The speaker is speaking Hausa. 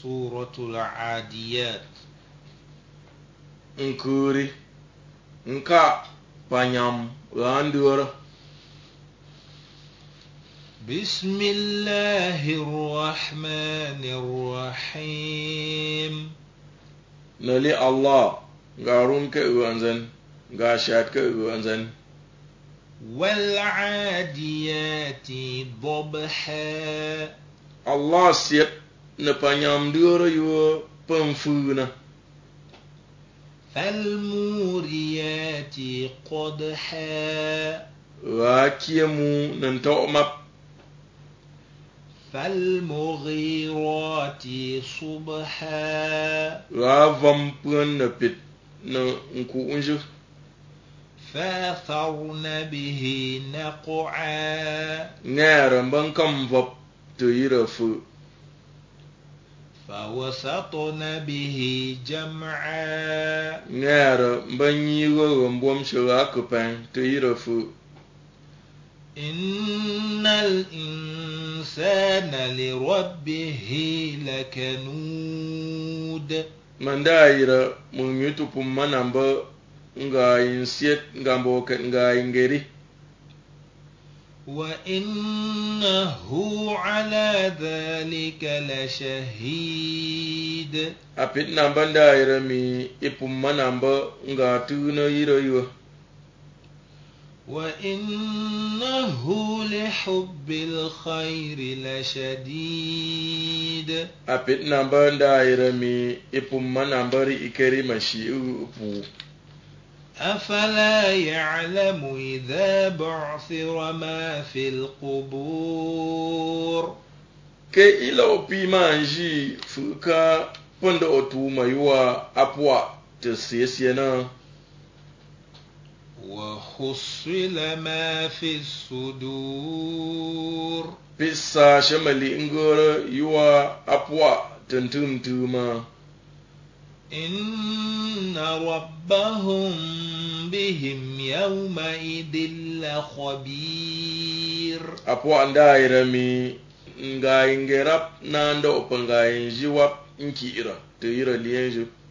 سورة العاديات. Nkuri nka panyam randur. بسم الله الرحمن الرحيم. Nali Allah garun ka uanzan ga shat ka uanzan. والعاديات ضبحا. Allah siap na panyam dur yo pemfuna. فالموريات قدحا. Rakiamu nan ta'map. فالمغيرات صبحا. Ravam pun na pit na nku unju. فاثرن به نقعا. Ngara bankam vap tuyirafu. فوسطن به جمعا. Ngara banyigo mbom shirakupan tuyirafu. إن الإنسان لربه لكنود. Mandaira munyutu pumanamba nga insiet ngambo ket nga ingeri. وإنه على ذلك لشهيد. Apit nambandaira mi ipumanamba nga tuna yiro. وإنه لحب الخير لشديد. Apit nambandaira mi ipumanambari ikeri mashiu upu. أفلا يعلم إذا بعثر ما في القبور. Ke ila opi manji fuka pondo otuma yuwa apwa tesiyena. وحصل ما في الصدور. Pisa shamali ngora yuwa apwa tentumtuma. إن ربهم بهم يومئذ لخبير. Apwa ndaira mi nga ingerap nando opangainji wap nkira te ira lienjo.